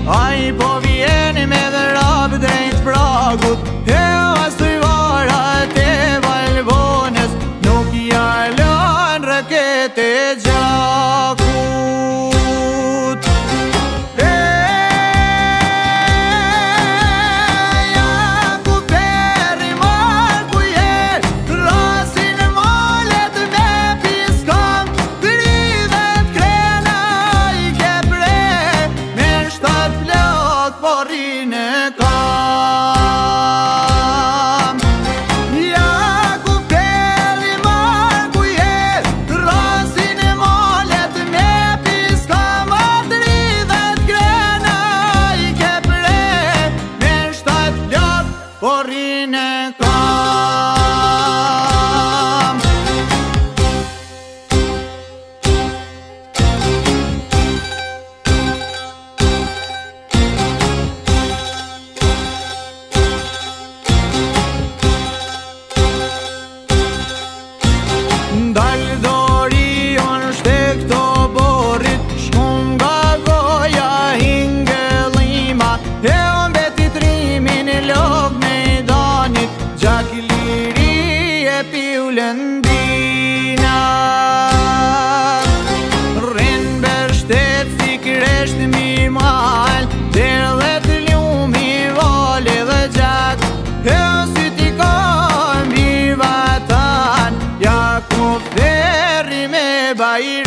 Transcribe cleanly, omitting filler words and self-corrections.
Ai po vjeni me dhe rap drejt pragut, e as të varat e Valbonës, nuk jalon rëket e gjakut. Dal dori on shtek të borit, shkum nga goja hingëllima, e on beti trimin e lok me danit, gjak i liri e piu lëndina. Rrin ber shtet si kresht mi mal, der dhe të ljumi vale dhe gjak, e on sy t'i kam i vatan, ja ku ferri me bajr